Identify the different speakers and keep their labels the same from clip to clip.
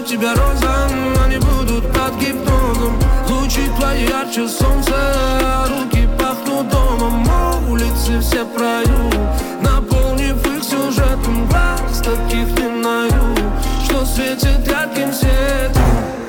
Speaker 1: тебя розам, они будут под гипнозом. Лучи твои ярче солнца, руки пахнут домом. Улицы все прою, наполнив их сюжетом. Глаз таких не наю, что светит ярким светом.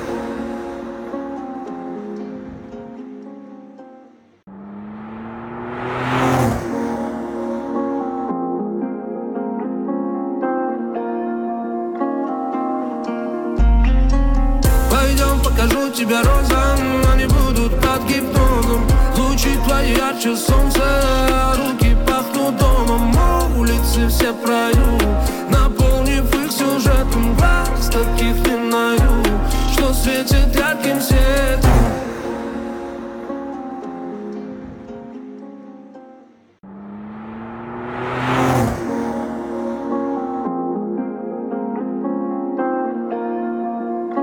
Speaker 1: Покажу тебя розам, они будут под гипнозом. Лучи твои ярче солнца, руки пахнут домом. Улицы все прою, наполнив их сюжетом. Глаз таких не наю, что светит ярким светом.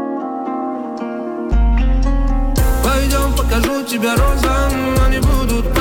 Speaker 1: Покажу тебя розам, они будут